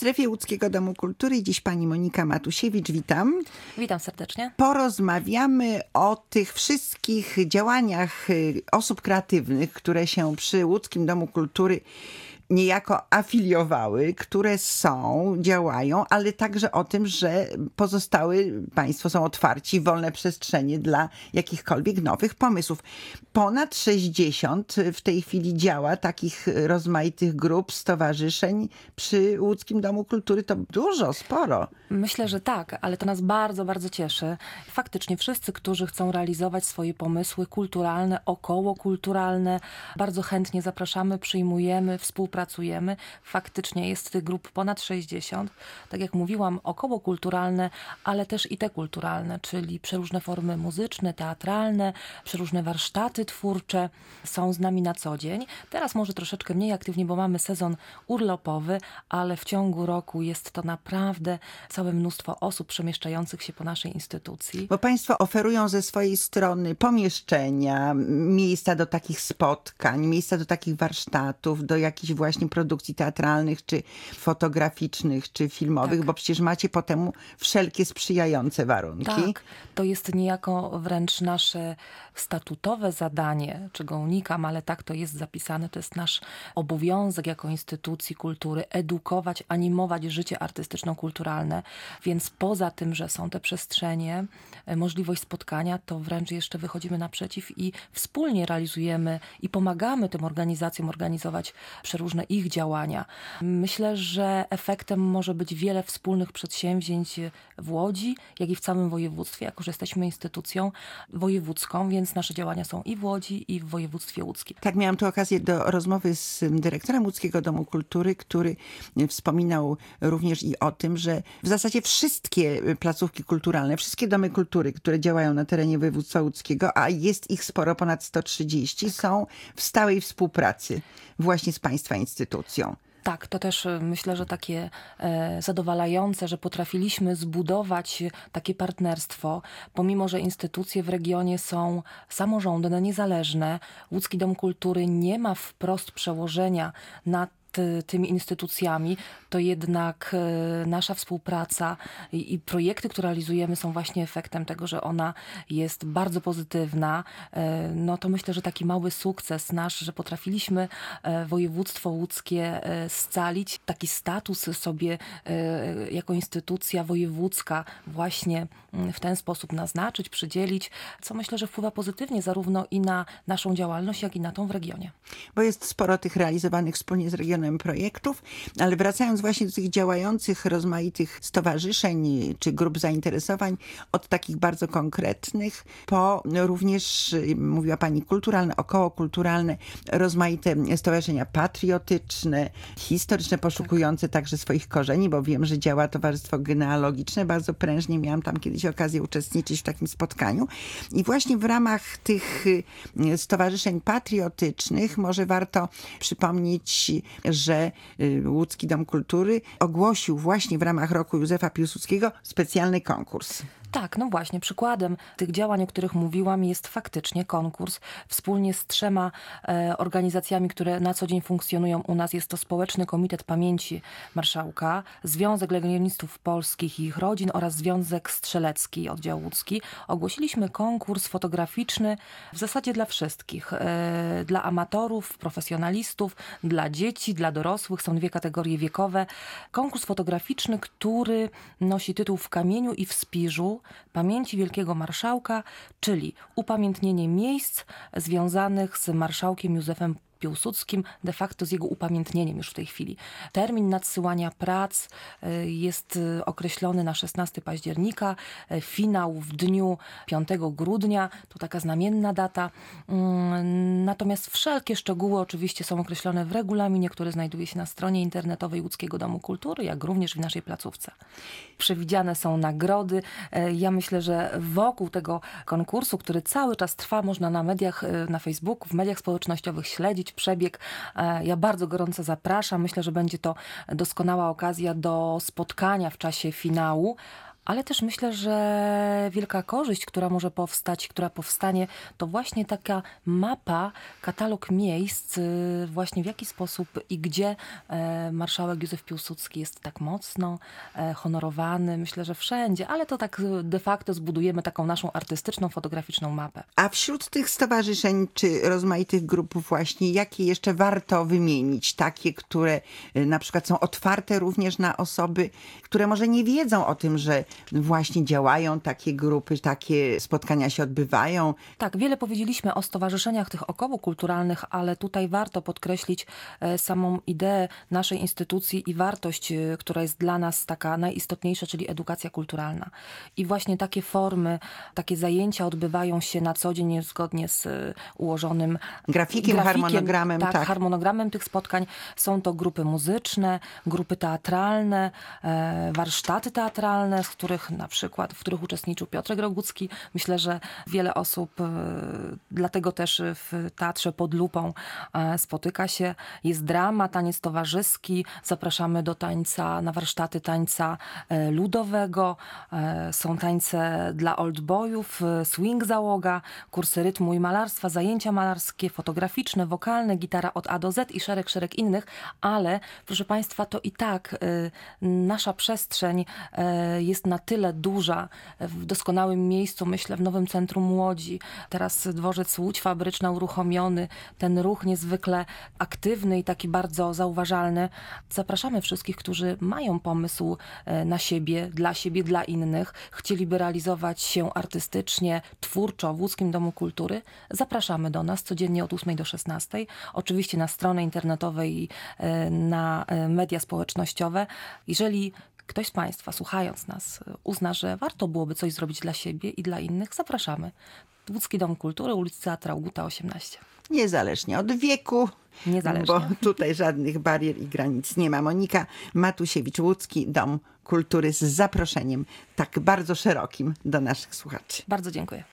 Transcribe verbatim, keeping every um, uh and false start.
strefie Łódzkiego Domu Kultury dziś pani Monika Matusiewicz. Witam. Witam serdecznie. Porozmawiamy o tych wszystkich działaniach osób kreatywnych, które się przy Łódzkim Domu Kultury niejako afiliowały, które są, działają, ale także o tym, że pozostały państwo są otwarci, wolne przestrzenie dla jakichkolwiek nowych pomysłów. Ponad sześćdziesiąt w tej chwili działa takich rozmaitych grup, stowarzyszeń przy Łódzkim Domu Kultury. To dużo, sporo. Myślę, że tak, ale to nas bardzo, bardzo cieszy. Faktycznie wszyscy, którzy chcą realizować swoje pomysły kulturalne, okołokulturalne, bardzo chętnie zapraszamy, przyjmujemy, współpracujemy. Faktycznie jest tych grup ponad sześćdziesiąt. Tak jak mówiłam, okołokulturalne, ale też i te kulturalne, czyli przeróżne formy muzyczne, teatralne, przeróżne warsztaty twórcze są z nami na co dzień. Teraz może troszeczkę mniej aktywnie, bo mamy sezon urlopowy, ale w ciągu roku jest to naprawdę całe mnóstwo osób przemieszczających się po naszej instytucji. Bo państwo oferują ze swojej strony pomieszczenia, miejsca do takich spotkań, miejsca do takich warsztatów, do jakichś właśnie produkcji teatralnych, czy fotograficznych, czy filmowych, tak. Bo przecież macie po temu wszelkie sprzyjające warunki. Tak, to jest niejako wręcz nasze statutowe zadanie, czego unikam, ale tak to jest zapisane, to jest nasz obowiązek jako instytucji kultury, edukować, animować życie artystyczno-kulturalne, więc poza tym, że są te przestrzenie, możliwość spotkania, to wręcz jeszcze wychodzimy naprzeciw i wspólnie realizujemy i pomagamy tym organizacjom organizować przeróżne ich działania. Myślę, że efektem może być wiele wspólnych przedsięwzięć w Łodzi, jak i w całym województwie, jako że jesteśmy instytucją wojewódzką, więc nasze działania są i w Łodzi, i w województwie łódzkim. Tak, miałam tu okazję do rozmowy z dyrektorem Łódzkiego Domu Kultury, który wspominał również i o tym, że w zasadzie wszystkie placówki kulturalne, wszystkie domy kultury, które działają na terenie województwa łódzkiego, a jest ich sporo, ponad sto trzydzieści, tak. Są w stałej współpracy właśnie z państwa instytucją. Tak, to też myślę, że takie e, zadowalające, że potrafiliśmy zbudować takie partnerstwo, pomimo że instytucje w regionie są samorządne, niezależne. Łódzki Dom Kultury nie ma wprost przełożenia na tymi instytucjami, to jednak nasza współpraca i, i projekty, które realizujemy, są właśnie efektem tego, że ona jest bardzo pozytywna. No to myślę, że taki mały sukces nasz, że potrafiliśmy województwo łódzkie scalić, taki status sobie jako instytucja wojewódzka właśnie w ten sposób naznaczyć, przydzielić, co myślę, że wpływa pozytywnie zarówno i na naszą działalność, jak i na tą w regionie. Bo jest sporo tych realizowanych wspólnie z regionem projektów, ale wracając właśnie do tych działających rozmaitych stowarzyszeń czy grup zainteresowań, od takich bardzo konkretnych, po również, mówiła pani, kulturalne, okołokulturalne, rozmaite stowarzyszenia patriotyczne, historyczne, poszukujące tak. także swoich korzeni, bo wiem, że działa Towarzystwo Genealogiczne, bardzo prężnie miałam tam kiedyś okazję uczestniczyć w takim spotkaniu i właśnie w ramach tych stowarzyszeń patriotycznych może warto przypomnieć, że Łódzki Dom Kultury ogłosił właśnie w ramach roku Józefa Piłsudskiego specjalny konkurs. Tak, no właśnie, przykładem tych działań, o których mówiłam, jest faktycznie konkurs. Wspólnie z trzema e, organizacjami, które na co dzień funkcjonują u nas, jest to Społeczny Komitet Pamięci Marszałka, Związek Legionistów Polskich i ich rodzin oraz Związek Strzelecki, oddział łódzki. Ogłosiliśmy konkurs fotograficzny w zasadzie dla wszystkich. E, dla amatorów, profesjonalistów, dla dzieci, dla dorosłych. Są dwie kategorie wiekowe. Konkurs fotograficzny, który nosi tytuł W kamieniu i w spiżu pamięci Wielkiego Marszałka, czyli upamiętnienie miejsc związanych z marszałkiem Józefem Piłsudskim, de facto z jego upamiętnieniem już w tej chwili. Termin nadsyłania prac jest określony na szesnastego października, finał w dniu piątego grudnia, to taka znamienna data. Natomiast wszelkie szczegóły oczywiście są określone w regulaminie, który znajduje się na stronie internetowej Łódzkiego Domu Kultury, jak również w naszej placówce. Przewidziane są nagrody. Ja myślę, że wokół tego konkursu, który cały czas trwa, można na mediach, na Facebooku, w mediach społecznościowych śledzić przebieg. Ja bardzo gorąco zapraszam. Myślę, że będzie to doskonała okazja do spotkania w czasie finału, Ale też myślę, że wielka korzyść, która może powstać, która powstanie, to właśnie taka mapa, katalog miejsc, y, właśnie w jaki sposób i gdzie e, marszałek Józef Piłsudski jest tak mocno e, honorowany. Myślę, że wszędzie, ale to tak de facto zbudujemy taką naszą artystyczną, fotograficzną mapę. A wśród tych stowarzyszeń czy rozmaitych grup właśnie, jakie jeszcze warto wymienić? Takie, które y, na przykład są otwarte również na osoby, które może nie wiedzą o tym, że właśnie działają takie grupy, takie spotkania się odbywają. Tak, wiele powiedzieliśmy o stowarzyszeniach tych okołokulturalnych, ale tutaj warto podkreślić e, samą ideę naszej instytucji i wartość, e, która jest dla nas taka najistotniejsza, czyli edukacja kulturalna. I właśnie takie formy, takie zajęcia odbywają się na co dzień zgodnie z e, ułożonym Grafikiem, harmonogramem, tak, tak. harmonogramem tych spotkań. Są to grupy muzyczne, grupy teatralne, e, warsztaty teatralne, z których na przykład, w których uczestniczył Piotrek Rogucki. Myślę, że wiele osób e, dlatego też w Teatrze Pod Lupą e, spotyka się. Jest drama, taniec towarzyski. Zapraszamy do tańca, na warsztaty tańca e, ludowego. E, są tańce dla oldboyów, e, swing załoga, kursy rytmu i malarstwa, zajęcia malarskie, fotograficzne, wokalne, gitara od A do Z i szereg, szereg innych, ale proszę Państwa, to i tak y, nasza przestrzeń y, jest na tyle duża, w doskonałym miejscu, myślę, w Nowym Centrum Łodzi. Teraz dworzec Łódź Fabryczna uruchomiony, ten ruch niezwykle aktywny i taki bardzo zauważalny. Zapraszamy wszystkich, którzy mają pomysł y, na siebie, dla siebie, dla innych, chcieliby realizować się artystycznie, twórczo w Łódzkim Domu Kultury. Zapraszamy do nas codziennie od ósmej do szesnastej. Oczywiście na stronę internetową i y, na y, media społecznościowe. Jeżeli ktoś z Państwa, słuchając nas, uzna, że warto byłoby coś zrobić dla siebie i dla innych, zapraszamy. Łódzki Dom Kultury, ulica Traugutta osiemnaście. Niezależnie od wieku, Niezależnie. bo tutaj żadnych barier i granic nie ma. Monika Matusiewicz, Łódzki Dom Kultury z zaproszeniem tak bardzo szerokim do naszych słuchaczy. Bardzo dziękuję.